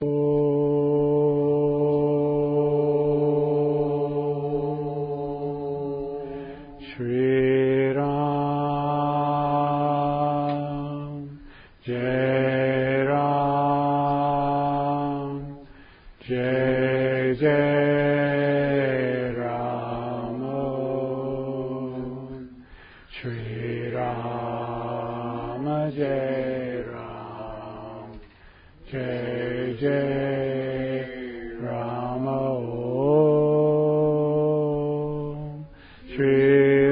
Shri Ram, Jai Ram, Jai Jai Ram, Shri Ram, Jai Ram, Jai Jai Ram, Shri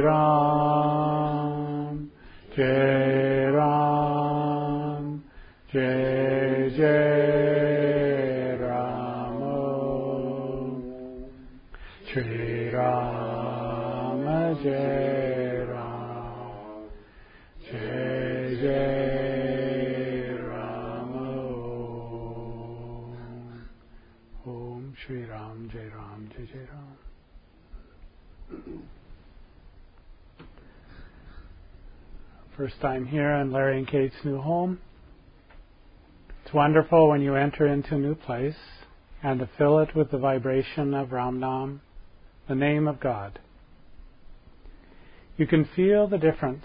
Ram, Jai Ram, Jai Jai Ram, Shri Ram, Jai Ram, Jai Jai Ram. Om Shri Ram, Jai Ram, Jai Jai Ram. First time here in Larry and Kate's new home. It's wonderful when you enter into a new place and to fill it with the vibration of Ram Nam, the name of God. You can feel the difference.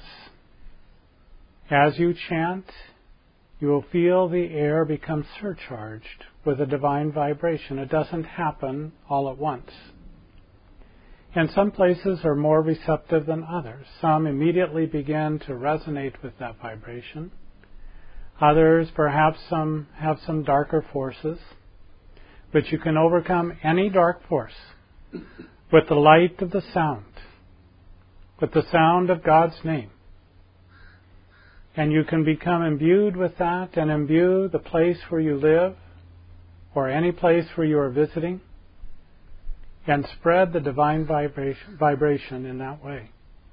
As you chant, you will feel the air become surcharged with a divine vibration. It doesn't happen all at once. And some places are more receptive than others. Some immediately begin to resonate with that vibration. Others, perhaps some have some darker forces. But you can overcome any dark force with the light of the sound, with the sound of God's name. And you can become imbued with that and imbue the place where you live or any place where you are visiting, and spread the divine vibration in that way.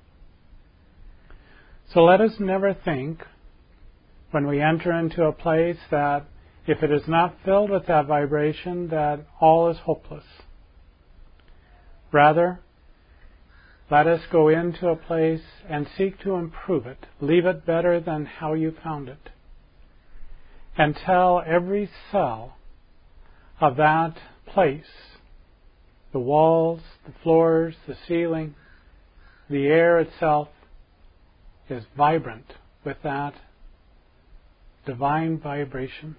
So let us never think when we enter into a place that if it is not filled with that vibration, that all is hopeless. Rather, let us go into a place and seek to improve it, leave it better than how you found it, and tell every cell of that place, the walls, the floors, the ceiling, the air itself, is vibrant with that divine vibration.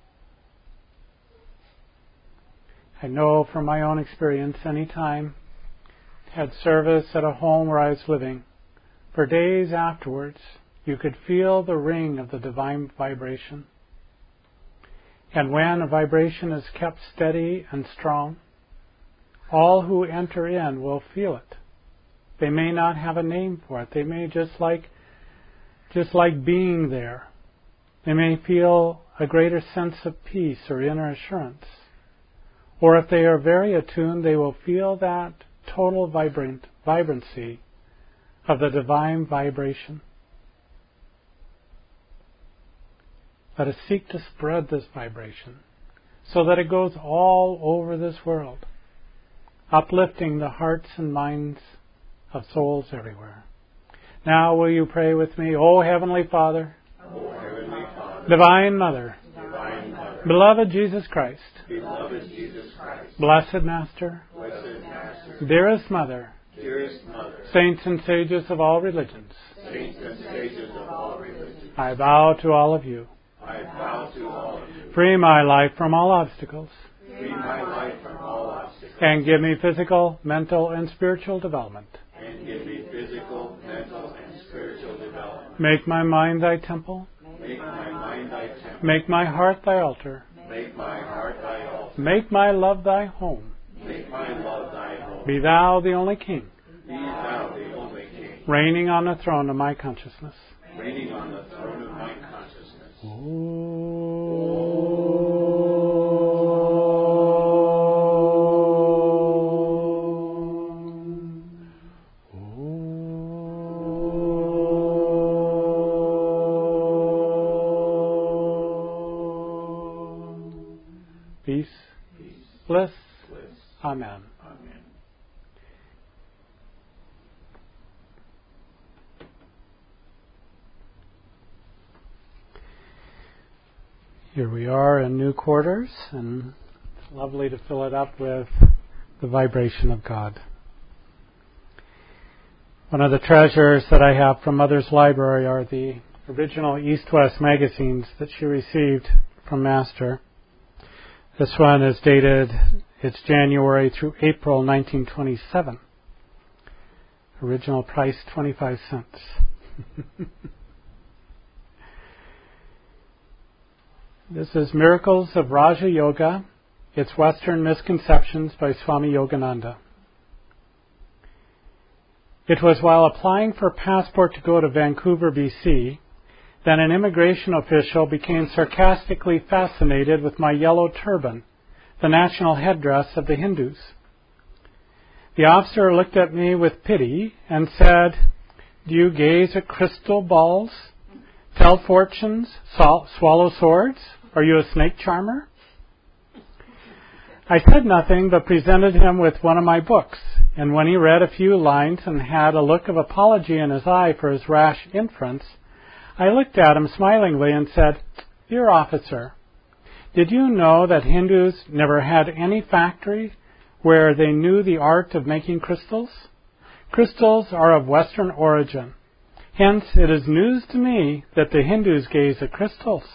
I know from my own experience, anytime I had service at a home where I was living, for days afterwards, you could feel the ring of the divine vibration. And when a vibration is kept steady and strong, all who enter in will feel it. They may not have a name for it. They may just like being there. They may feel a greater sense of peace or inner assurance. Or if they are very attuned, they will feel that total vibrancy of the divine vibration. Let us seek to spread this vibration so that it goes all over this world, uplifting the hearts and minds of souls everywhere. Now will you pray with me? O Heavenly Father, Divine Mother, Beloved Jesus Christ, Blessed Master, Dearest Mother, Saints and Sages of all religions, I bow to all of you. Free my life from all obstacles. And give me physical, mental, and spiritual development. Make my mind thy temple. Make my heart thy altar. Make my love thy home. Be thou the only King. Reigning on the throne of my consciousness. Peace, bliss. Amen. Here we are in new quarters, and it's lovely to fill it up with the vibration of God. One of the treasures that I have from Mother's library are the original East-West magazines that she received from Master. This one is dated, it's January through April 1927. Original price, 25 cents. This is Miracles of Raja Yoga, Its Western Misconceptions by Swami Yogananda. It was while applying for a passport to go to Vancouver, BC, that an immigration official became sarcastically fascinated with my yellow turban, the national headdress of the Hindus. The officer looked at me with pity and said, "Do you gaze at crystal balls, tell fortunes, swallow swords? Are you a snake charmer?" I said nothing but presented him with one of my books, and when he read a few lines and had a look of apology in his eye for his rash inference, I looked at him smilingly and said, "Dear officer, did you know that Hindus never had any factory where they knew the art of making crystals? Crystals are of Western origin. Hence, it is news to me that the Hindus gaze at crystals.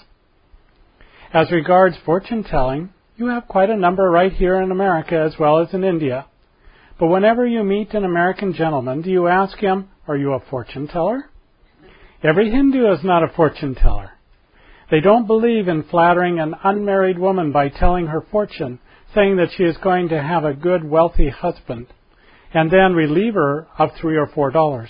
As regards fortune-telling, you have quite a number right here in America as well as in India. But whenever you meet an American gentleman, do you ask him, 'Are you a fortune-teller?' Every Hindu is not a fortune-teller. They don't believe in flattering an unmarried woman by telling her fortune, saying that she is going to have a good, wealthy husband, and then relieve her of $3 or $4.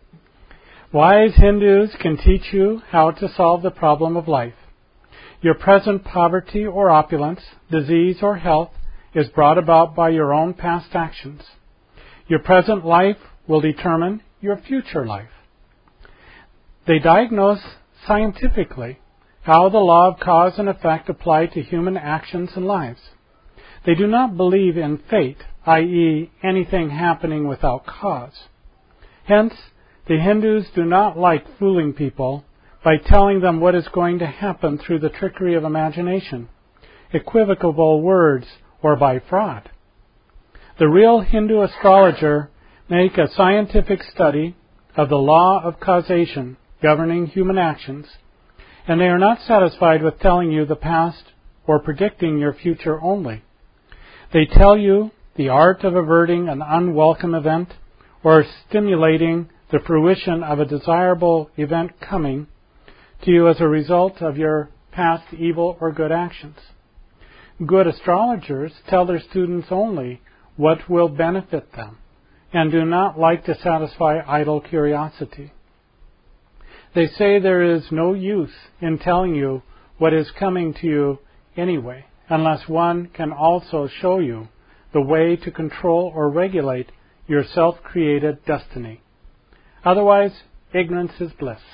Wise Hindus can teach you how to solve the problem of life. Your present poverty or opulence, disease or health, is brought about by your own past actions. Your present life will determine your future life. They diagnose scientifically how the law of cause and effect apply to human actions and lives. They do not believe in fate, i.e., anything happening without cause. Hence, the Hindus do not like fooling people by telling them what is going to happen through the trickery of imagination, equivocal words, or by fraud. The real Hindu astrologer make a scientific study of the law of causation governing human actions, and they are not satisfied with telling you the past or predicting your future only. They tell you the art of averting an unwelcome event or stimulating the fruition of a desirable event coming to you as a result of your past evil or good actions. Good astrologers tell their students only what will benefit them and do not like to satisfy idle curiosity. They say there is no use in telling you what is coming to you anyway, unless one can also show you the way to control or regulate your self-created destiny. Otherwise, ignorance is bliss.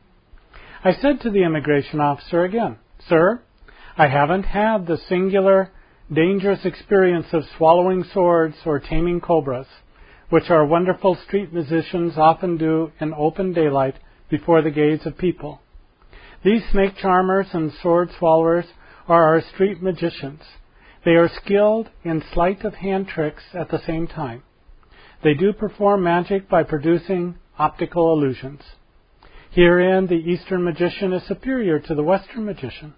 I said to the immigration officer again, "Sir, I haven't had the singular, dangerous experience of swallowing swords or taming cobras, which our wonderful street musicians often do in open daylight before the gaze of people. These snake charmers and sword swallowers are our street magicians. They are skilled in sleight of hand tricks at the same time. They do perform magic by producing optical illusions. Herein, the Eastern magician is superior to the Western magician."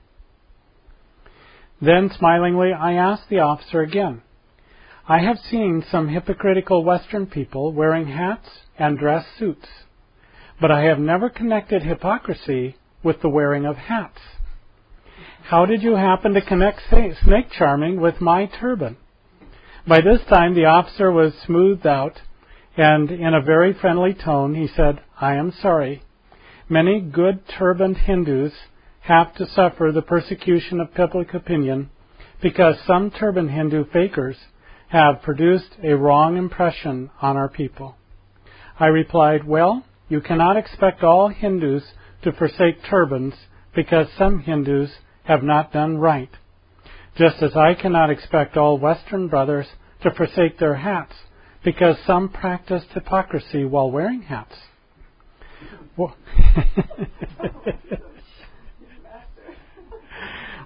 Then, smilingly, I asked the officer again, "I have seen some hypocritical Western people wearing hats and dress suits, but I have never connected hypocrisy with the wearing of hats. How did you happen to connect snake charming with my turban?" By this time, the officer was smoothed out, and in a very friendly tone, he said, "I am sorry. Many good turbaned Hindus have to suffer the persecution of public opinion because some turban Hindu fakers have produced a wrong impression on our people." I replied, "Well, you cannot expect all Hindus to forsake turbans because some Hindus have not done right, just as I cannot expect all Western brothers to forsake their hats because some practiced hypocrisy while wearing hats."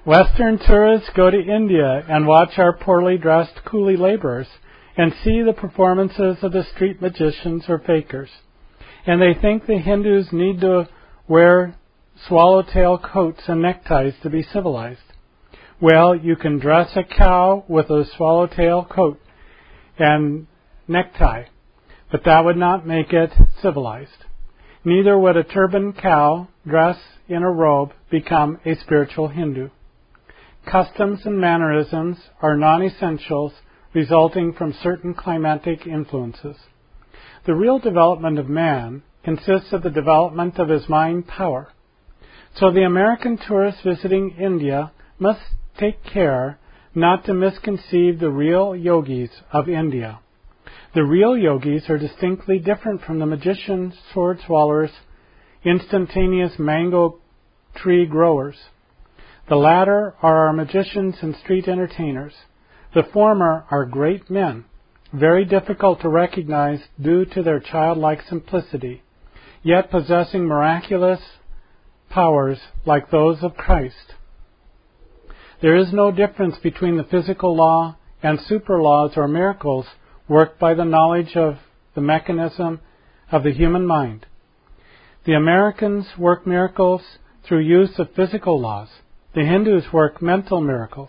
Western tourists go to India and watch our poorly dressed coolie laborers and see the performances of the street magicians or fakers. And they think the Hindus need to wear swallowtail coats and neckties to be civilized. Well, you can dress a cow with a swallowtail coat and necktie, but that would not make it civilized. Neither would a turbaned cow dress in a robe become a spiritual Hindu. Customs and mannerisms are non-essentials resulting from certain climatic influences. The real development of man consists of the development of his mind power. So the American tourist visiting India must take care not to misconceive the real yogis of India. The real yogis are distinctly different from the magicians, sword swallowers, instantaneous mango tree growers. The latter are our magicians and street entertainers. The former are great men, very difficult to recognize due to their childlike simplicity, yet possessing miraculous powers like those of Christ. There is no difference between the physical law and super laws or miracles worked by the knowledge of the mechanism of the human mind. The Americans work miracles through use of physical laws. The Hindus work mental miracles.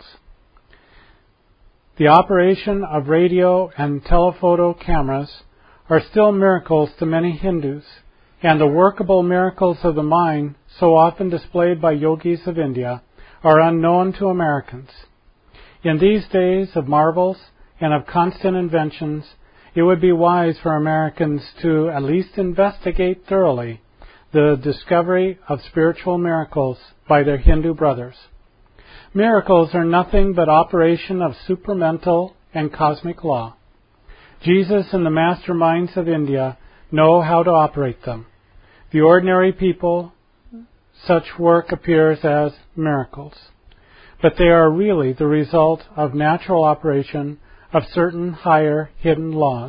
The operation of radio and telephoto cameras are still miracles to many Hindus, and the workable miracles of the mind, so often displayed by yogis of India, are unknown to Americans. In these days of marvels and of constant inventions, it would be wise for Americans to at least investigate thoroughly the discovery of spiritual miracles by their Hindu brothers. Miracles are nothing but operation of supramental and cosmic law. Jesus and the masterminds of India know how to operate them. The ordinary people, such work appears as miracles, but they are really the result of natural operation of certain higher hidden laws.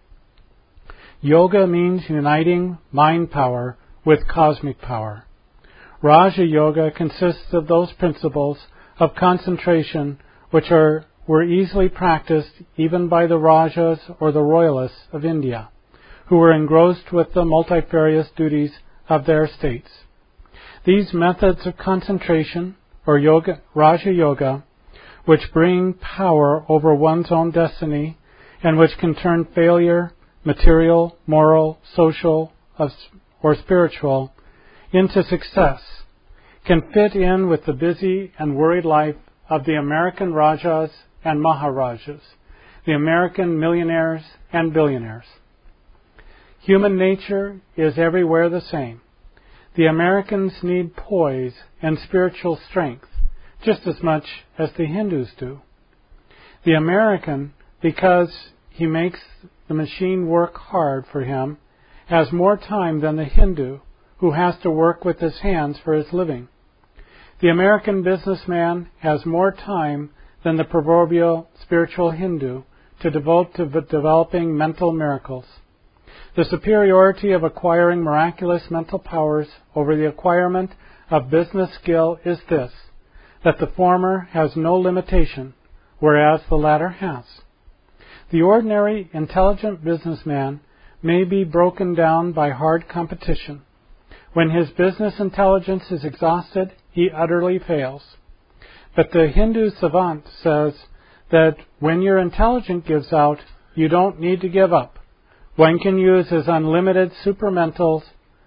Yoga means uniting mind power with cosmic power. Raja Yoga consists of those principles of concentration which were easily practiced even by the Rajas or the royalists of India, who were engrossed with the multifarious duties of their states. These methods of concentration, or yoga, Raja Yoga, which bring power over one's own destiny and which can turn failure, material, moral, social, or spiritual, into success, can fit in with the busy and worried life of the American Rajas and Maharajas, the American millionaires and billionaires. Human nature is everywhere the same. The Americans need poise and spiritual strength just as much as the Hindus do. The American, because he makes the machine work hard for him, has more time than the Hindu, who has to work with his hands for his living. The American businessman has more time than the proverbial spiritual Hindu to devote to developing mental miracles. The superiority of acquiring miraculous mental powers over the acquirement of business skill is this, that the former has no limitation, whereas the latter has. The ordinary intelligent businessman may be broken down by hard competition. When his business intelligence is exhausted, he utterly fails. But the Hindu savant says that when your intelligence gives out, you don't need to give up. One can use his unlimited superpowers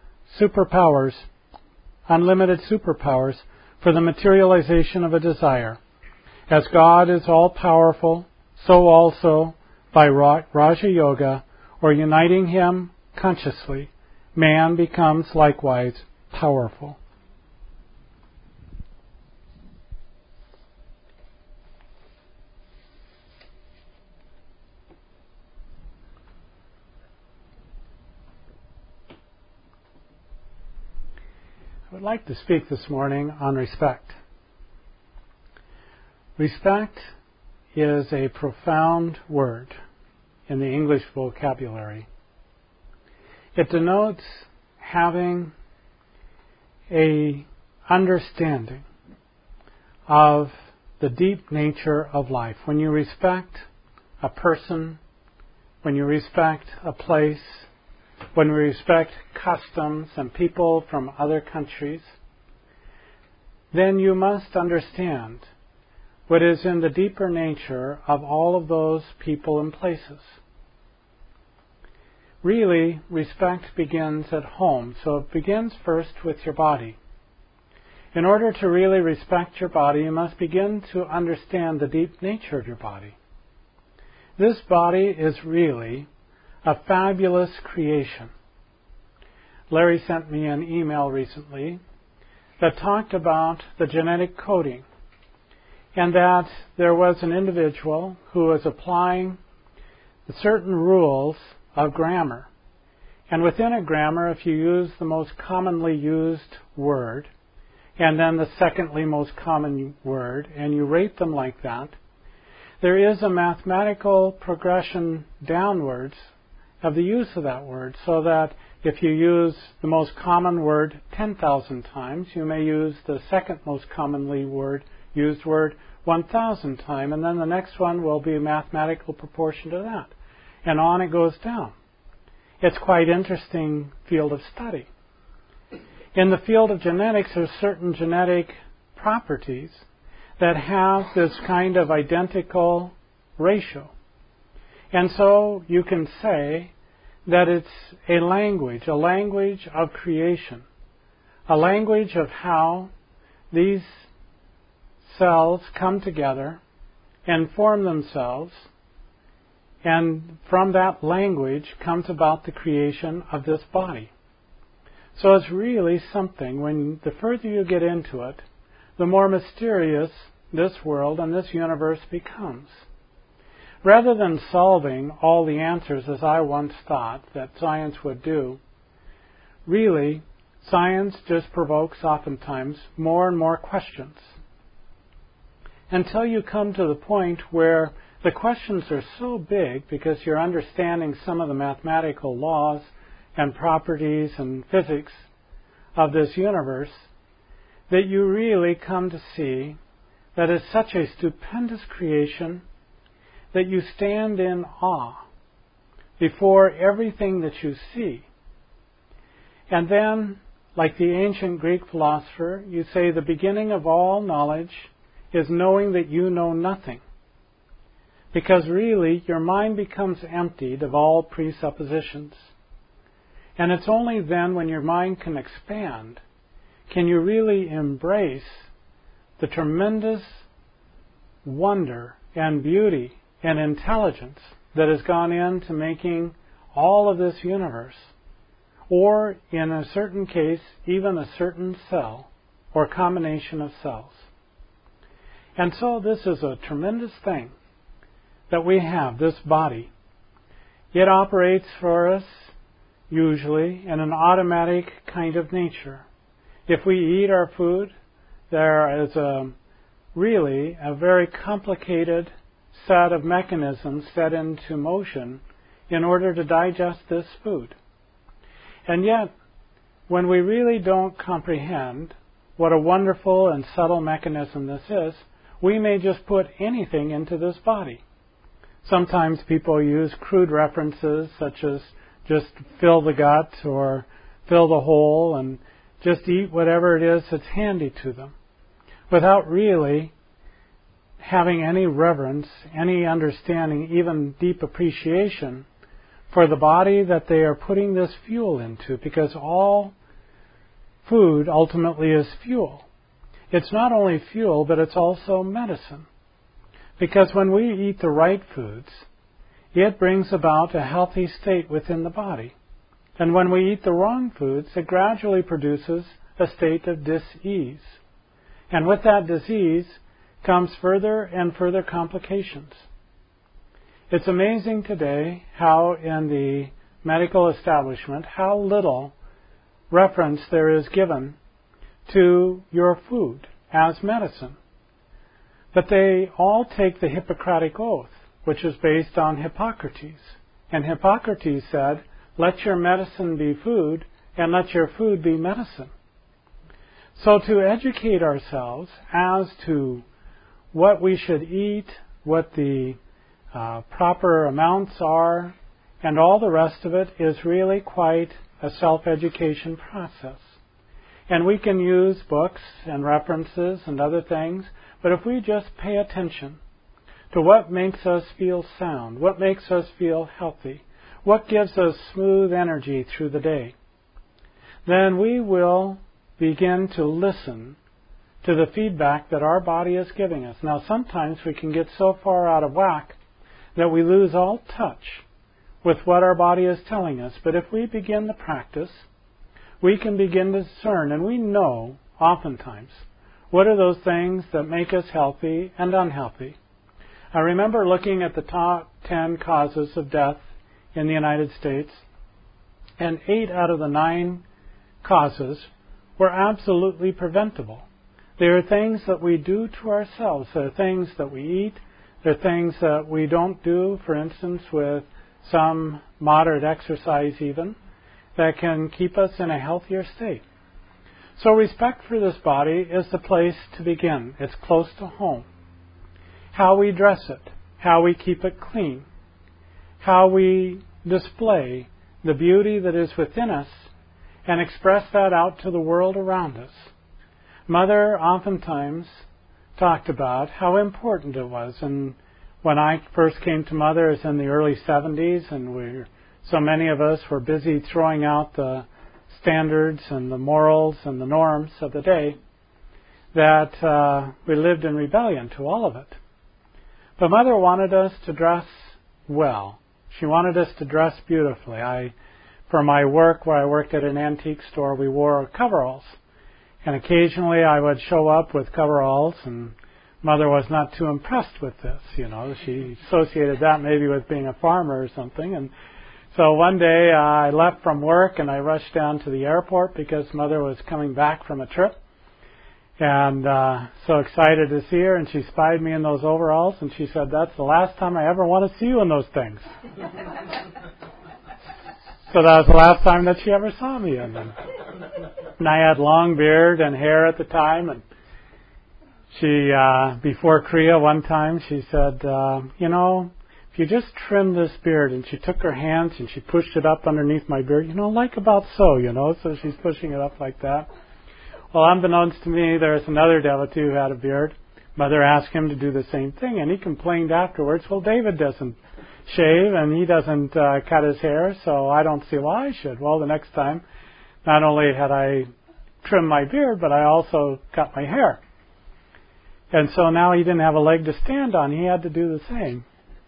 for the materialization of a desire. As God is all-powerful, so also by Raja Yoga, or uniting him consciously, man becomes likewise powerful. I would like to speak this morning on respect. Respect is a profound word in the English vocabulary. It denotes having a understanding of the deep nature of life. When you respect a person, when you respect a place, when we respect customs and people from other countries, then you must understand what is in the deeper nature of all of those people and places. Really, respect begins at home, so it begins first with your body. In order to really respect your body, you must begin to understand the deep nature of your body. This body is really a fabulous creation. Larry sent me an email recently that talked about the genetic coding, and that there was an individual who was applying certain rules of grammar. And within a grammar, if you use the most commonly used word, and then the secondly most common word, and you rate them like that, there is a mathematical progression downwards of the use of that word, so that if you use the most common word 10,000 times, you may use the second most commonly used word 1,000 times, and then the next one will be a mathematical proportion to that. And on it goes down. It's quite interesting field of study. In the field of genetics, there's certain genetic properties that have this kind of identical ratio. And so you can say that it's a language of creation, a language of how these cells come together and form themselves, and from that language comes about the creation of this body. So it's really something, when the further you get into it, the more mysterious this world and this universe becomes. Rather than solving all the answers as I once thought that science would do, really, science just provokes oftentimes more and more questions. Until you come to the point where the questions are so big because you're understanding some of the mathematical laws and properties and physics of this universe, that you really come to see that it's such a stupendous creation that you stand in awe before everything that you see. And then, like the ancient Greek philosopher, you say the beginning of all knowledge is knowing that you know nothing. Because really, your mind becomes emptied of all presuppositions. And it's only then, when your mind can expand, can you really embrace the tremendous wonder and beauty and intelligence that has gone into making all of this universe, or in a certain case, even a certain cell or combination of cells. And so this is a tremendous thing that we have, this body. It operates for us usually in an automatic kind of nature. If we eat our food, there is really a very complicated set of mechanisms set into motion in order to digest this food. And yet, when we really don't comprehend what a wonderful and subtle mechanism this is, we may just put anything into this body. Sometimes people use crude references such as just fill the gut or fill the hole and just eat whatever it is that's handy to them, without really having any reverence, any understanding, even deep appreciation for the body that they are putting this fuel into, because all food ultimately is fuel. It's not only fuel, but it's also medicine. Because when we eat the right foods, it brings about a healthy state within the body. And when we eat the wrong foods, it gradually produces a state of dis-ease. And with that disease comes further and further complications. It's amazing today how in the medical establishment, how little reference there is given to your food as medicine. But they all take the Hippocratic Oath, which is based on Hippocrates. And Hippocrates said, let your medicine be food, and let your food be medicine. So to educate ourselves as to what we should eat, what the proper amounts are, and all the rest of it is really quite a self-education process. And we can use books and references and other things, but if we just pay attention to what makes us feel sound, what makes us feel healthy, what gives us smooth energy through the day, then we will begin to listen to the feedback that our body is giving us. Now, sometimes we can get so far out of whack that we lose all touch with what our body is telling us. But if we begin the practice, we can begin to discern, and we know oftentimes what are those things that make us healthy and unhealthy. I remember looking at the top 10 causes of death in the United States, and 8 out of the 9 causes were absolutely preventable. There are things that we do to ourselves. There are things that we eat. There are things that we don't do, for instance, with some moderate exercise even, that can keep us in a healthier state. So respect for this body is the place to begin. It's close to home. How we dress it, how we keep it clean, how we display the beauty that is within us and express that out to the world around us. Mother oftentimes talked about how important it was. And when I first came to Mother, it was in the early 70s, and so many of us were busy throwing out the standards and the morals and the norms of the day, that we lived in rebellion to all of it. But Mother wanted us to dress well. She wanted us to dress beautifully. For my work, where I worked at an antique store, we wore coveralls. And occasionally I would show up with coveralls, and Mother was not too impressed with this. She associated that maybe with being a farmer or something. And so one day I left from work and I rushed down to the airport because Mother was coming back from a trip. And so excited to see her, and she spied me in those overalls, and she said, "That's the last time I ever want to see you in those things." So that was the last time that she ever saw me in them. And I had long beard and hair at the time, and she, before Kriya one time, she said, if you just trim this beard, and she took her hands and she pushed it up underneath my beard, like about so, so she's pushing it up like that. Well, unbeknownst to me, there's another devotee who had a beard. Mother asked him to do the same thing, and he complained afterwards, well, David doesn't shave, and he doesn't cut his hair, so I don't see why I should. Well, the next time, not only had I trimmed my beard, but I also cut my hair. And so now he didn't have a leg to stand on. He had to do the same.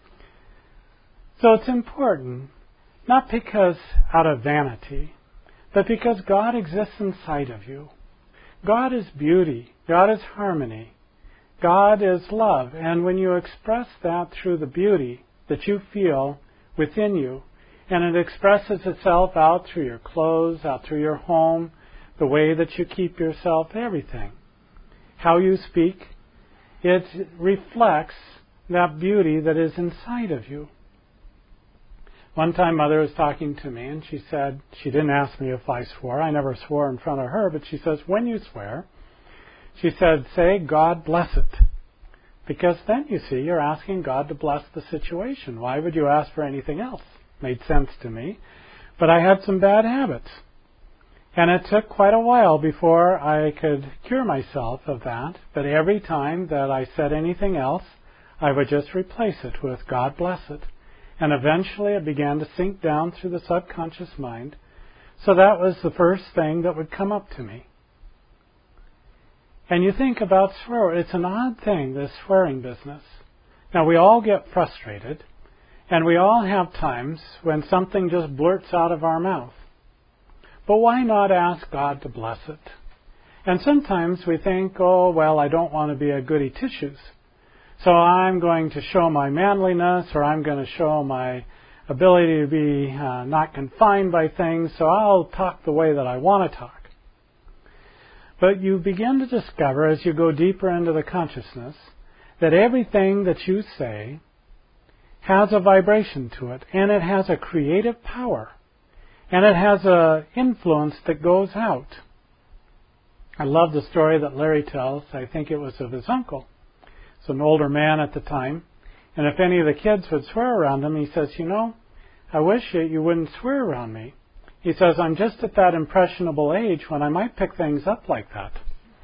So it's important, not because out of vanity, but because God exists inside of you. God is beauty. God is harmony. God is love. And when you express that through the beauty that you feel within you, and it expresses itself out through your clothes, out through your home, the way that you keep yourself, everything, how you speak, it reflects that beauty that is inside of you. One time Mother was talking to me, and she said, she didn't ask me if I swore. I never swore in front of her, but she says, when you swear, she said, say, God bless it. Because then, you see, you're asking God to bless the situation. Why would you ask for anything else? Made sense to me. But I had some bad habits. And it took quite a while before I could cure myself of that. But every time that I said anything else, I would just replace it with God bless it. And eventually it began to sink down through the subconscious mind. So that was the first thing that would come up to me. And you think about swear. It's an odd thing, this swearing business. Now, we all get frustrated, and we all have times when something just blurts out of our mouth. But why not ask God to bless it? And sometimes we think, oh, well, I don't want to be a goody tissues. So I'm going to show my manliness, or I'm going to show my ability to be not confined by things, so I'll talk the way that I want to talk. But you begin to discover, as you go deeper into the consciousness, that everything that you say has a vibration to it, and it has a creative power, and it has an influence that goes out. I love the story that Larry tells. I think it was of his uncle. He's an older man at the time. And if any of the kids would swear around him, he says, I wish you wouldn't swear around me. He says, I'm just at that impressionable age when I might pick things up like that.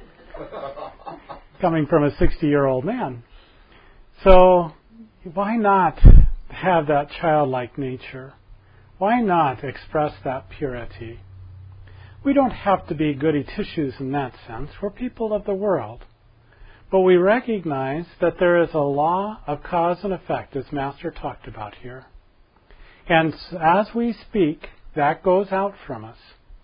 Coming from a 60-year-old man. So why not have that childlike nature? Why not express that purity? We don't have to be goody tissues in that sense. We're people of the world. But we recognize that there is a law of cause and effect, as Master talked about here. And as we speak, that goes out from us.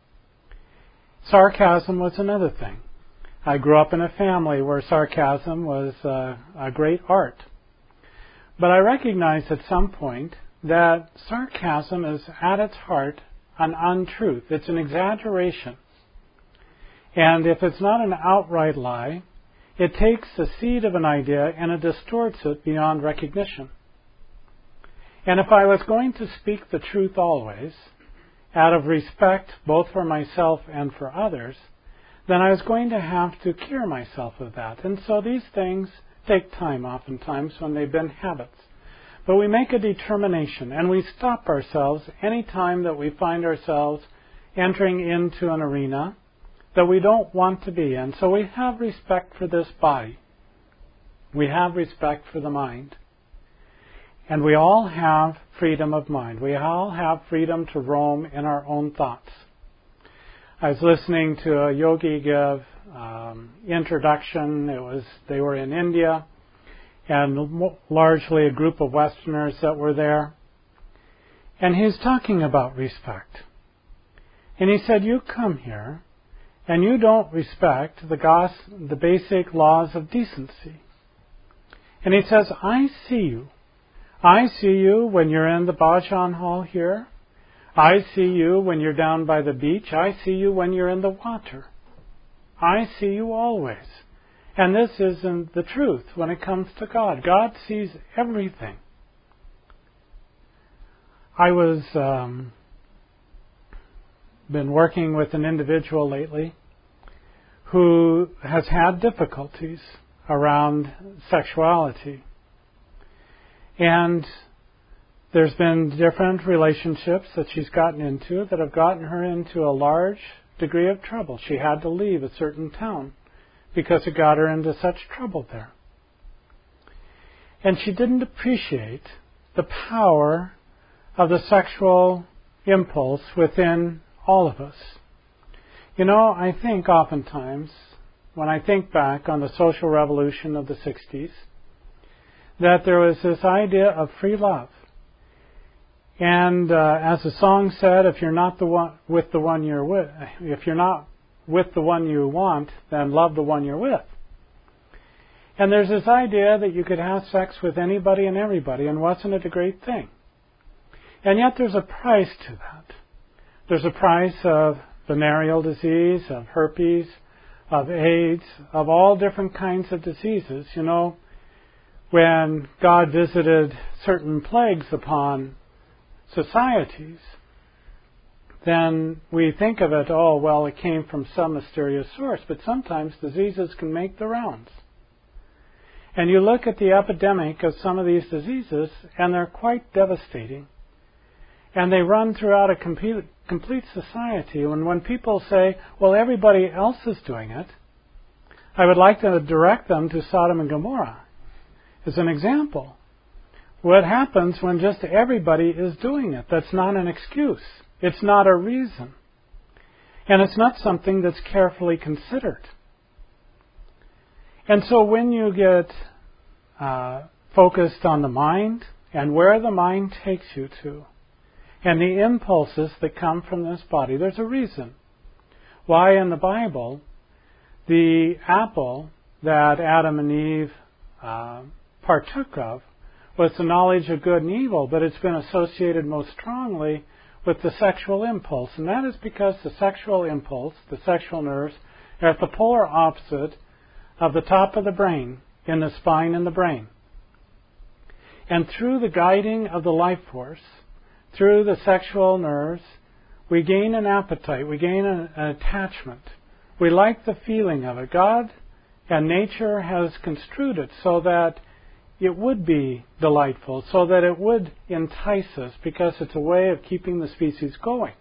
Sarcasm was another thing. I grew up in a family where sarcasm was a great art. But I recognized at some point that sarcasm is at its heart an untruth. It's an exaggeration. And if it's not an outright lie, it takes the seed of an idea and it distorts it beyond recognition. And if I was going to speak the truth always, out of respect both for myself and for others, then I was going to have to cure myself of that. And so these things take time oftentimes when they've been habits. But we make a determination and we stop ourselves any time that we find ourselves entering into an arena that we don't want to be in. So we have respect for this body. We have respect for the mind. And we all have freedom of mind. We all have freedom to roam in our own thoughts. I was listening to a yogi give introduction. They were in India, and largely a group of Westerners that were there. And he's talking about respect. And he said, you come here, and you don't respect the basic laws of decency. And he says, I see you. I see you when you're in the Bhajan hall here. I see you when you're down by the beach. I see you when you're in the water. I see you always. And this isn't the truth when it comes to God. God sees everything. I was been working with an individual lately who has had difficulties around sexuality. And there's been different relationships that she's gotten into that have gotten her into a large degree of trouble. She had to leave a certain town because it got her into such trouble there. And she didn't appreciate the power of the sexual impulse within all of us. I think oftentimes, when I think back on the social revolution of the 60s, that there was this idea of free love. And as the song said, if you're not with the one you're with, if you're not with the one you want, then love the one you're with. And there's this idea that you could have sex with anybody and everybody, and wasn't it a great thing? And yet there's a price to that. There's a price of venereal disease, of herpes, of AIDS, of all different kinds of diseases. When God visited certain plagues upon societies, then we think of it, it came from some mysterious source. But sometimes diseases can make the rounds. And you look at the epidemic of some of these diseases, and they're quite devastating. And they run throughout a complete society. And when people say, everybody else is doing it, I would like to direct them to Sodom and Gomorrah as an example. What happens when just everybody is doing it? That's not an excuse. It's not a reason. And it's not something that's carefully considered. And so when you get focused on the mind and where the mind takes you to, and the impulses that come from this body, there's a reason why in the Bible the apple that Adam and Eve partook of was the knowledge of good and evil, but it's been associated most strongly with the sexual impulse. And that is because the sexual impulse, the sexual nerves, are at the polar opposite of the top of the brain, in the spine and the brain. And through the guiding of the life force, through the sexual nerves, we gain an appetite, we gain an attachment We like the feeling of it. God and nature has construed it so that it would be delightful, so that it would entice us, because it's a way of keeping the species going.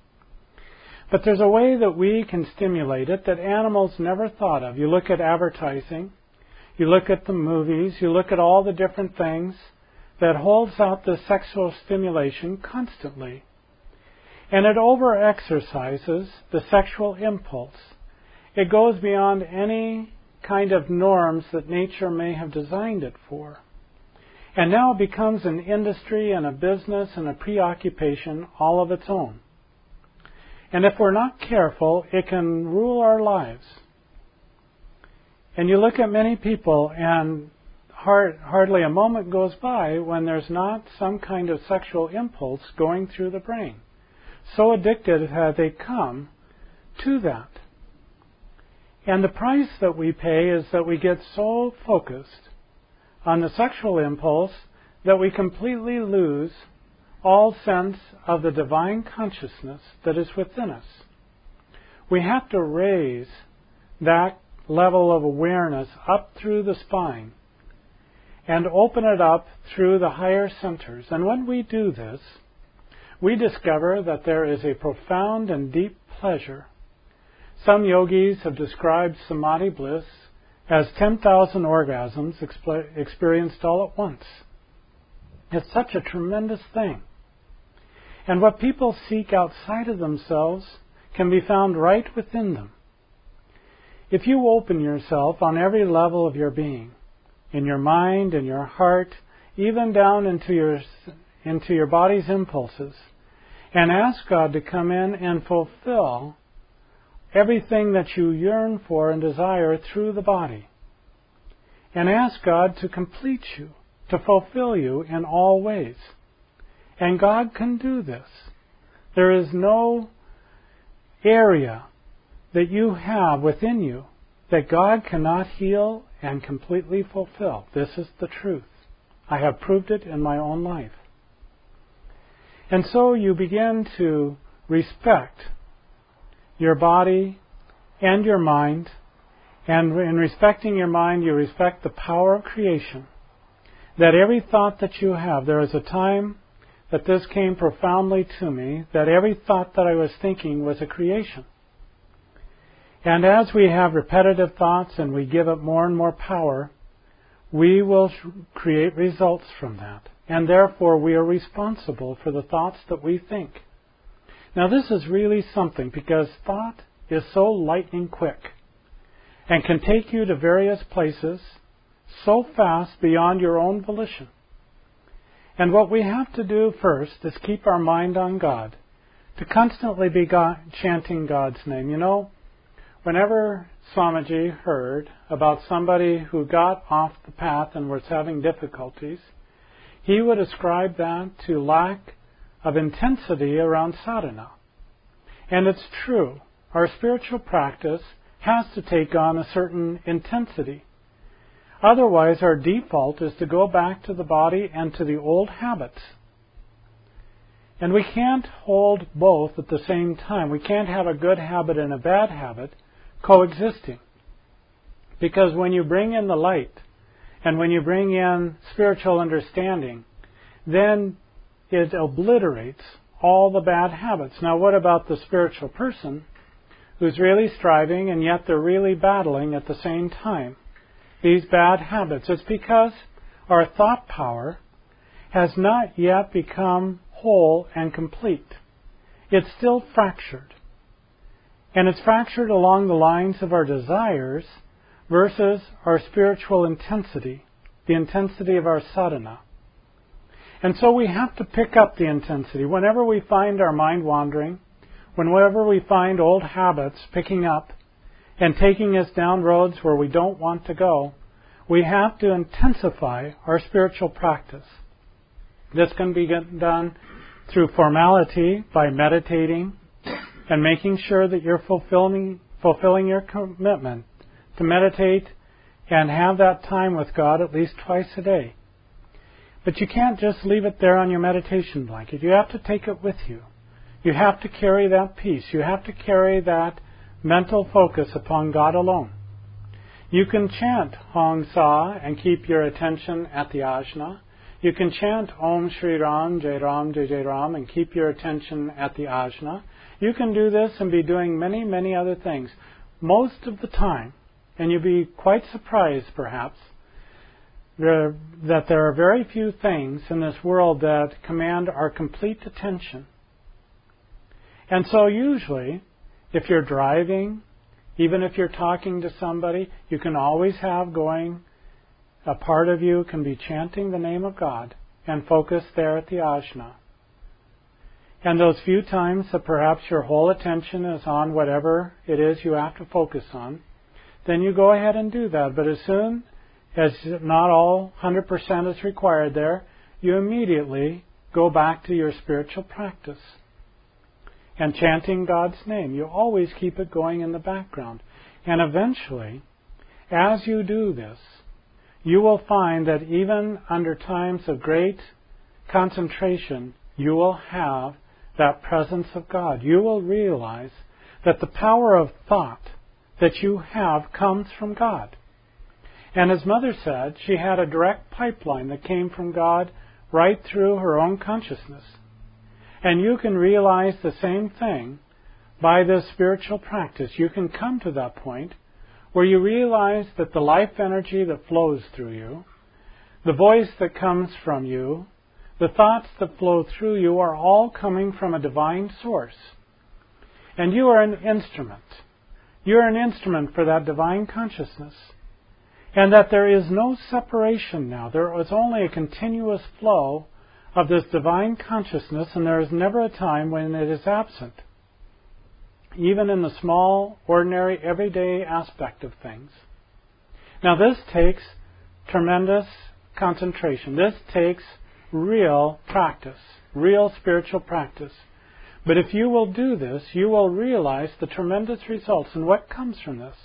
But there's a way that we can stimulate it that animals never thought of. You look at advertising, you look at the movies, you look at all the different things that holds out the sexual stimulation constantly. And it over-exercises the sexual impulse. It goes beyond any kind of norms that nature may have designed it for. And now it becomes an industry and a business and a preoccupation all of its own. And if we're not careful, it can rule our lives. And you look at many people, and hardly a moment goes by when there's not some kind of sexual impulse going through the brain. So addicted have they come to that. And the price that we pay is that we get so focused on the sexual impulse that we completely lose all sense of the divine consciousness that is within us. We have to raise that level of awareness up through the spine and open it up through the higher centers. And when we do this, we discover that there is a profound and deep pleasure. Some yogis have described samadhi bliss as 10,000 orgasms experienced all at once. It's such a tremendous thing. And what people seek outside of themselves can be found right within them. If you open yourself on every level of your being, in your mind, in your heart, even down into your body's impulses, and ask God to come in and fulfill everything that you yearn for and desire through the body. And ask God to complete you, to fulfill you in all ways. And God can do this. There is no area that you have within you that God cannot heal and completely fulfill. This is the truth. I have proved it in my own life. And so you begin to respect your body and your mind. And in respecting your mind, you respect the power of creation. That every thought that you have, there is a time that this came profoundly to me, that every thought that I was thinking was a creation. And as we have repetitive thoughts and we give it more and more power, we will create results from that. And therefore we are responsible for the thoughts that we think. Now this is really something, because thought is so lightning quick and can take you to various places so fast beyond your own volition. And what we have to do first is keep our mind on God, to constantly be chanting God's name. You know, whenever Swamiji heard about somebody who got off the path and was having difficulties, he would ascribe that to lack of intensity around sadhana. And it's true. Our spiritual practice has to take on a certain intensity. Otherwise, our default is to go back to the body and to the old habits. And we can't hold both at the same time. We can't have a good habit and a bad habit coexisting. Because when you bring in the light, and when you bring in spiritual understanding, then it obliterates all the bad habits. Now, what about the spiritual person who's really striving and yet they're really battling at the same time these bad habits? It's because our thought power has not yet become whole and complete. It's still fractured. And it's fractured along the lines of our desires versus our spiritual intensity, the intensity of our sadhana. And so we have to pick up the intensity. Whenever we find our mind wandering, whenever we find old habits picking up and taking us down roads where we don't want to go, we have to intensify our spiritual practice. This can be done through formality, by meditating and making sure that you're fulfilling your commitment to meditate and have that time with God at least twice a day. But you can't just leave it there on your meditation blanket. You have to take it with you. You have to carry that peace. You have to carry that mental focus upon God alone. You can chant Hong Sa and keep your attention at the ajna. You can chant Om Shri Ram, Jai Ram, Jai Jai Ram and keep your attention at the ajna. You can do this and be doing many, many other things. Most of the time, and you'll be quite surprised perhaps, that there are very few things in this world that command our complete attention. And so usually, if you're driving, even if you're talking to somebody, you can always have going, a part of you can be chanting the name of God and focus there at the ajna. And those few times that perhaps your whole attention is on whatever it is you have to focus on, then you go ahead and do that. But as soon as not all 100% is required there, you immediately go back to your spiritual practice. And chanting God's name, you always keep it going in the background. And eventually, as you do this, you will find that even under times of great concentration, you will have that presence of God. You will realize that the power of thought that you have comes from God. And as Mother said, she had a direct pipeline that came from God right through her own consciousness. And you can realize the same thing by this spiritual practice. You can come to that point where you realize that the life energy that flows through you, the voice that comes from you, the thoughts that flow through you are all coming from a divine source. And you are an instrument. You are an instrument for that divine consciousness. And that there is no separation now. There is only a continuous flow of this divine consciousness, and there is never a time when it is absent. Even in the small, ordinary, everyday aspect of things. Now this takes tremendous concentration. This takes real practice, real spiritual practice. But if you will do this, you will realize the tremendous results. And what comes from this?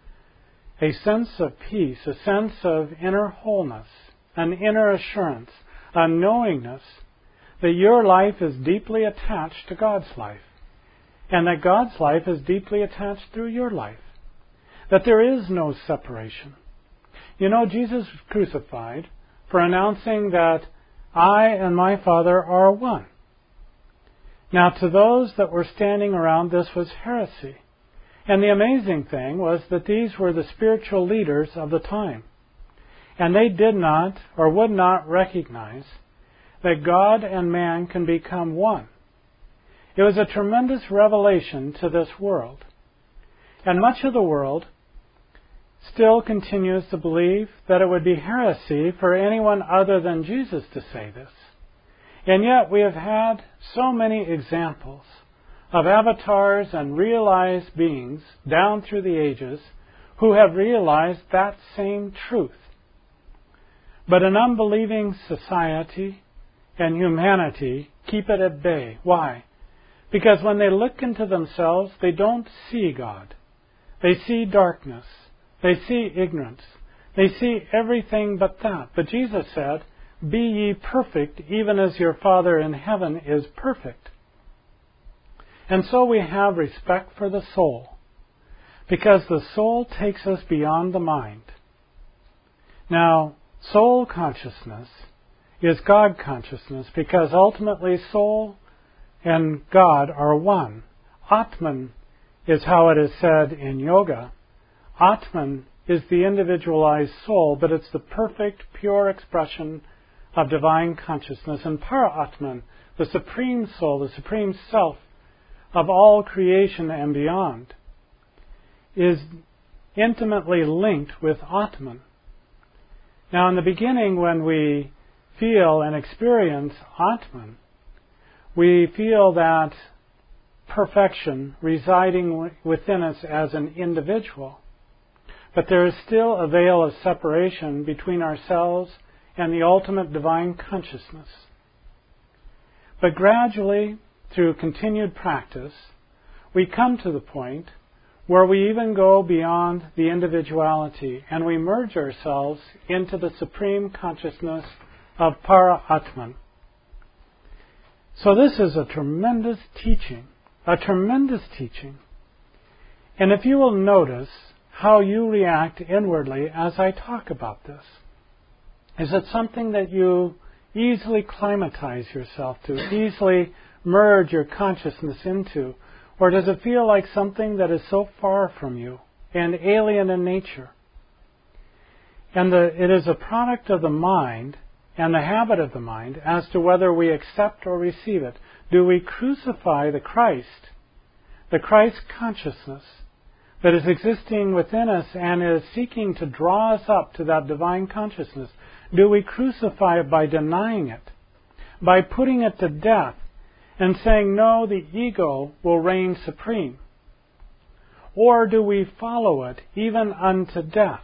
A sense of peace, a sense of inner wholeness, an inner assurance, a knowingness that your life is deeply attached to God's life. And that God's life is deeply attached through your life. That there is no separation. You know, Jesus was crucified for announcing that I and my Father are one. Now, to those that were standing around, this was heresy. And the amazing thing was that these were the spiritual leaders of the time. And they did not, or would not recognize, that God and man can become one. It was a tremendous revelation to this world. And much of the world still continues to believe that it would be heresy for anyone other than Jesus to say this. And yet we have had so many examples of avatars and realized beings down through the ages who have realized that same truth. But an unbelieving society and humanity keep it at bay. Why? Because when they look into themselves, they don't see God. They see darkness. They see ignorance. They see everything but that. But Jesus said, "Be ye perfect, even as your Father in heaven is perfect." And so we have respect for the soul, because the soul takes us beyond the mind. Now, soul consciousness is God consciousness, because ultimately soul and God are one. Atman is how it is said in yoga. Atman is the individualized soul, but it's the perfect, pure expression of divine consciousness. And Para-Atman, the supreme soul, the supreme self of all creation and beyond, is intimately linked with Atman. Now, in the beginning, when we feel and experience Atman, we feel that perfection residing within us as an individual. But there is still a veil of separation between ourselves and the ultimate divine consciousness. But gradually, through continued practice, we come to the point where we even go beyond the individuality and we merge ourselves into the supreme consciousness of Para-Atman. So this is a tremendous teaching. And if you will notice how you react inwardly as I talk about this, is it something that you easily climatize yourself to, easily merge your consciousness into, or does it feel like something that is so far from you and alien in nature? And it is a product of the mind and the habit of the mind as to whether we accept or receive it. Do we crucify the Christ consciousness that is existing within us and is seeking to draw us up to that divine consciousness? Do we crucify it by denying it, by putting it to death and saying, no, the ego will reign supreme? Or do we follow it even unto death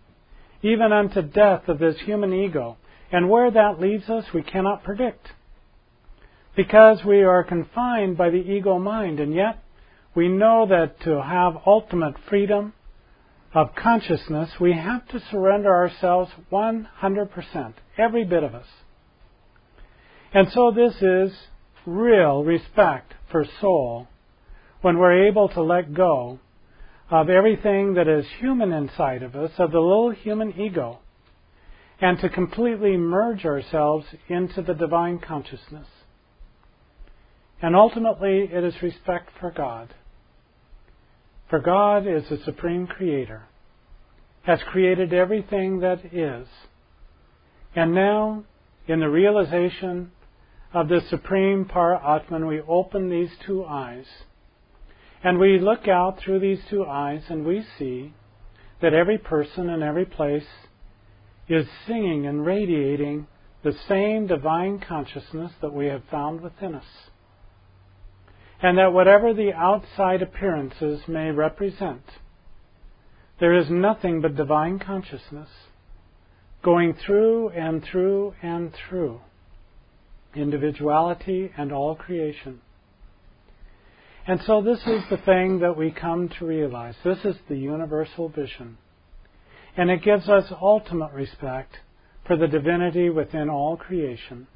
of this human ego? And where that leads us, we cannot predict, because we are confined by the ego mind. And yet, we know that to have ultimate freedom of consciousness, we have to surrender ourselves 100%, every bit of us. And so this is real respect for soul, when we're able to let go of everything that is human inside of us, of the little human ego, and to completely merge ourselves into the divine consciousness. And ultimately, it is respect for God. For God is the supreme creator, has created everything that is. And now, in the realization of the supreme Para-Atman, we open these two eyes. And we look out through these two eyes and we see that every person in every place is singing and radiating the same divine consciousness that we have found within us. And that whatever the outside appearances may represent, there is nothing but divine consciousness going through and through and through individuality and all creation. And so this is the thing that we come to realize. This is the universal vision. And it gives us ultimate respect for the divinity within all creation.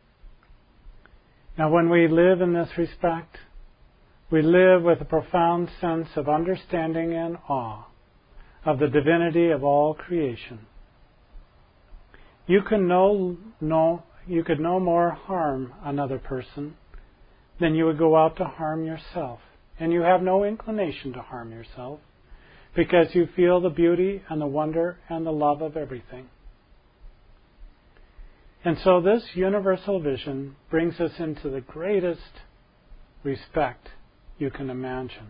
Now, when we live in this respect, we live with a profound sense of understanding and awe of the divinity of all creation. You could no more harm another person than you would go out to harm yourself. And you have no inclination to harm yourself, because you feel the beauty and the wonder and the love of everything. And so this universal vision brings us into the greatest respect you can imagine.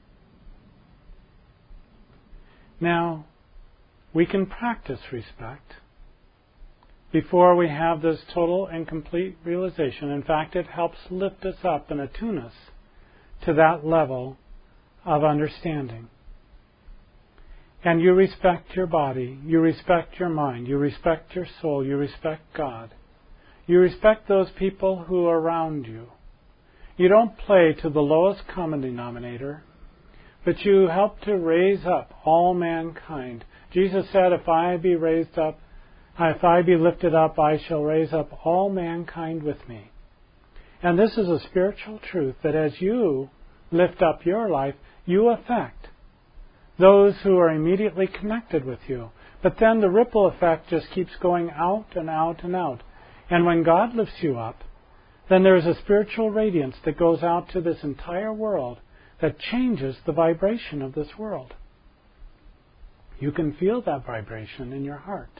Now, we can practice respect before we have this total and complete realization. In fact, it helps lift us up and attune us to that level of understanding. And you respect your body, you respect your mind, you respect your soul, you respect God. You respect those people who are around you. You don't play to the lowest common denominator, but you help to raise up all mankind. Jesus said, if I be lifted up, I shall raise up all mankind with me. And this is a spiritual truth, that as you lift up your life, you affect those who are immediately connected with you. But then the ripple effect just keeps going out and out and out. And when God lifts you up, then there is a spiritual radiance that goes out to this entire world that changes the vibration of this world. You can feel that vibration in your heart.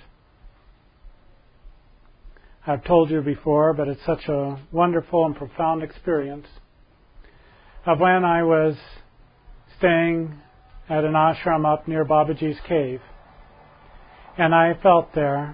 I've told you before, but it's such a wonderful and profound experience of when I was staying at an ashram up near Babaji's cave. And I felt there,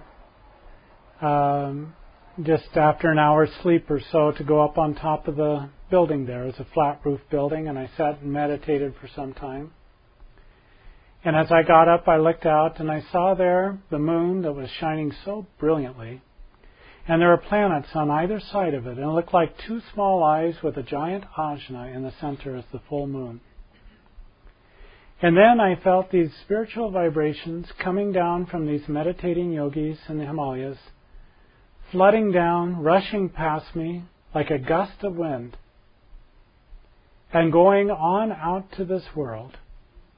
just after an hour's sleep or so, to go up on top of the building there. It's a flat roof building, and I sat and meditated for some time. And as I got up, I looked out and I saw there the moon that was shining so brilliantly. And there were planets on either side of it, and it looked like two small eyes with a giant ajna in the center as the full moon. And then I felt these spiritual vibrations coming down from these meditating yogis in the Himalayas, flooding down, rushing past me like a gust of wind, and going on out to this world.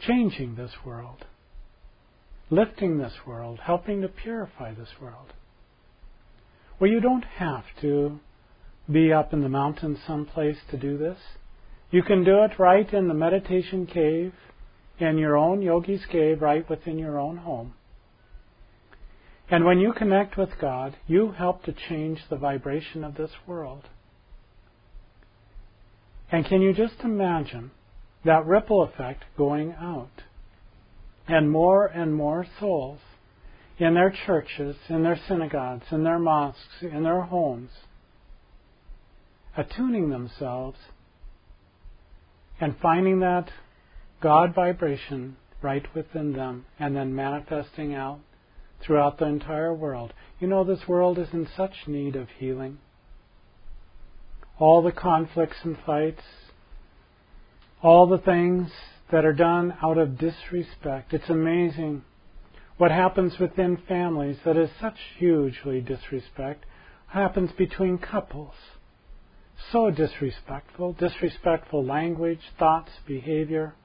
changing this world, lifting this world, helping to purify this world. Well, you don't have to be up in the mountains someplace to do this. You can do it right in the meditation cave, in your own yogi's cave, right within your own home. And when you connect with God, you help to change the vibration of this world. And can you just imagine that ripple effect going out? And more souls in their churches, in their synagogues, in their mosques, in their homes, attuning themselves and finding that God vibration right within them and then manifesting out throughout the entire world. You know, this world is in such need of healing. All the conflicts and fights, all the things that are done out of disrespect. It's amazing what happens within families that is such hugely disrespect. Happens between couples. So disrespectful language, thoughts, behavior.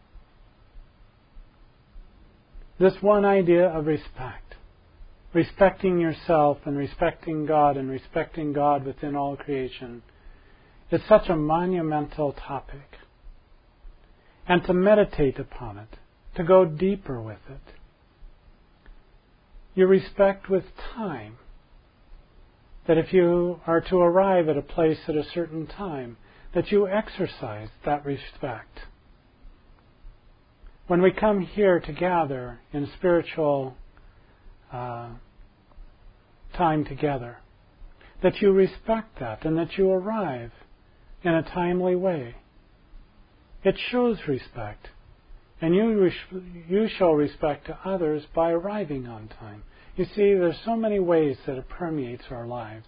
This one idea of respect, respecting yourself and respecting God within all creation, is such a monumental topic. And to meditate upon it, to go deeper with it. You respect with time. That if you are to arrive at a place at a certain time, that you exercise that respect. When we come here to gather in spiritual time together, that you respect that and that you arrive in a timely way. It shows respect. And you show respect to others by arriving on time. You see, there's so many ways that it permeates our lives.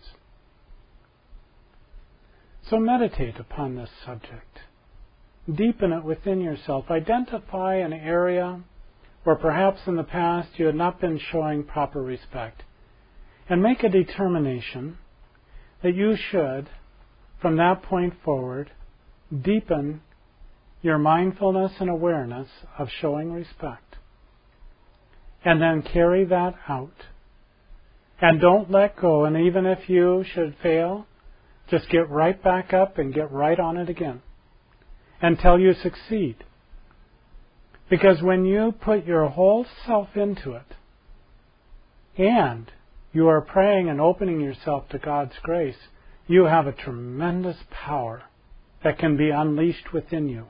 So meditate upon this subject. Deepen it within yourself. Identify an area where perhaps in the past you had not been showing proper respect. And make a determination that you should, from that point forward, deepen your mindfulness and awareness of showing respect. And then carry that out. And don't let go. And even if you should fail, just get right back up and get right on it again until you succeed. Because when you put your whole self into it, and you are praying and opening yourself to God's grace, you have a tremendous power that can be unleashed within you.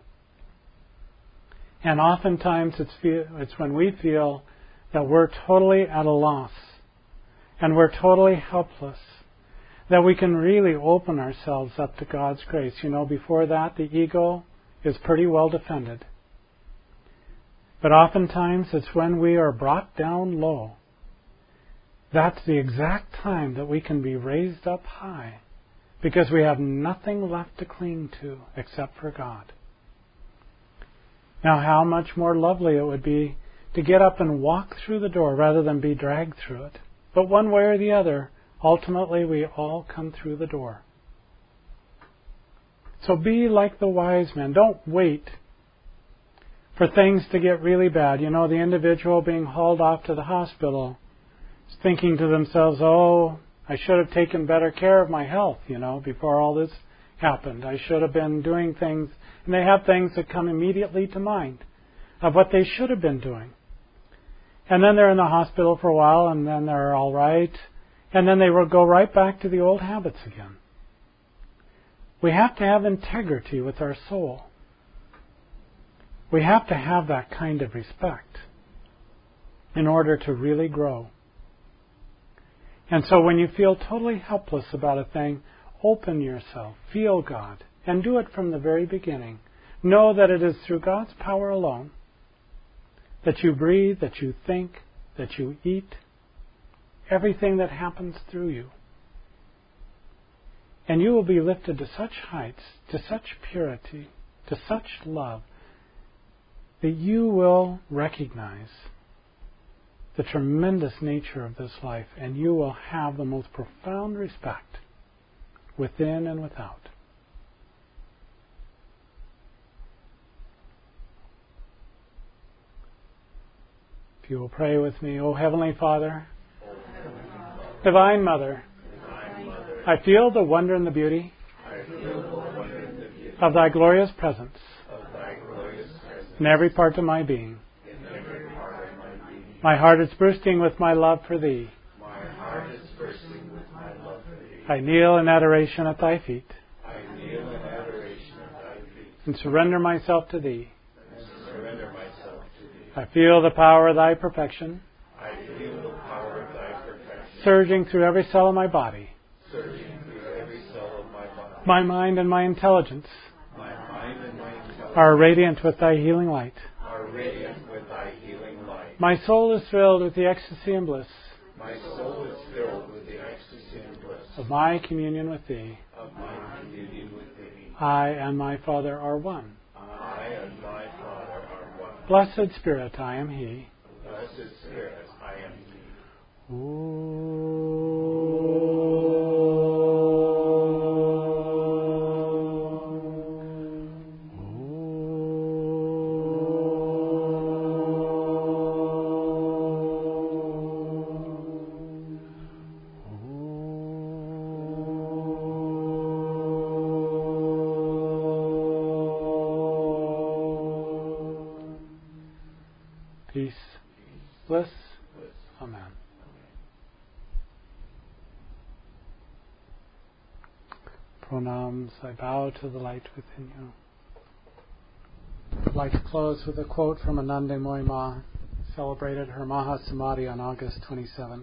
And oftentimes it's when we feel that we're totally at a loss and we're totally helpless that we can really open ourselves up to God's grace. You know, before that, the ego is pretty well defended. But oftentimes it's when we are brought down low. That's the exact time that we can be raised up high because we have nothing left to cling to except for God. Now, how much more lovely it would be to get up and walk through the door rather than be dragged through it. But one way or the other, ultimately we all come through the door. So be like the wise men. Don't wait for things to get really bad. You know, the individual being hauled off to the hospital is thinking to themselves, oh, I should have taken better care of my health, before all this happened. I should have been doing things. And they have things that come immediately to mind of what they should have been doing. And then they're in the hospital for a while, and then they're all right. And then they will go right back to the old habits again. We have to have integrity with our soul. We have to have that kind of respect in order to really grow. And so when you feel totally helpless about a thing, open yourself, feel God, and do it from the very beginning. Know that it is through God's power alone that you breathe, that you think, that you eat, everything that happens through you. And you will be lifted to such heights, to such purity, to such love, that you will recognize the tremendous nature of this life, and you will have the most profound respect within and without. If you will pray with me, O Heavenly Father, Divine Mother, I feel the wonder and the beauty of Thy glorious presence in every part of my being. My heart is bursting with my love for Thee. I kneel in adoration at Thy feet and surrender myself to Thee. I feel the power of Thy perfection surging through every cell of my body. My mind and my intelligence are radiant with Thy healing light. My soul is filled with the ecstasy and bliss of my communion with Thee. I and my Father are one. Blessed Spirit, I am He. Peace, bliss. Amen. Pronams, I bow to the light within you. I'd like to close with a quote from Anandamoyi Ma, celebrated her Maha Samadhi on August 27th.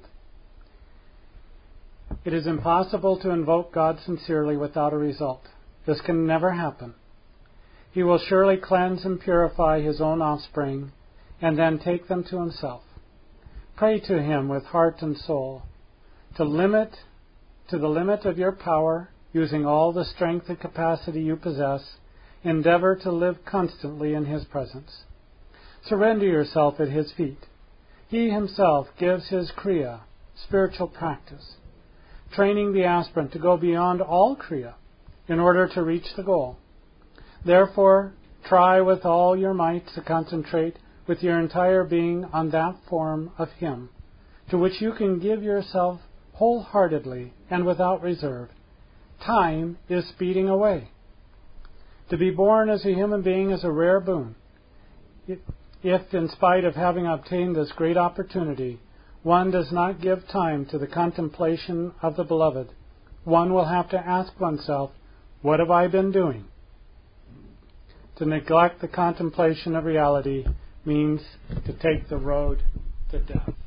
It is impossible to invoke God sincerely without a result. This can never happen. He will surely cleanse and purify His own offspring and then take them to Himself. Pray to Him with heart and soul. To the limit of your power, using all the strength and capacity you possess, endeavor to live constantly in His presence. Surrender yourself at His feet. He Himself gives His Kriya, spiritual practice, training the aspirant to go beyond all Kriya in order to reach the goal. Therefore, try with all your might to concentrate with your entire being on that form of Him, to which you can give yourself wholeheartedly and without reserve. Time is speeding away. To be born as a human being is a rare boon. If, in spite of having obtained this great opportunity, one does not give time to the contemplation of the Beloved, one will have to ask oneself, what have I been doing? To neglect the contemplation of reality means to take the road to death.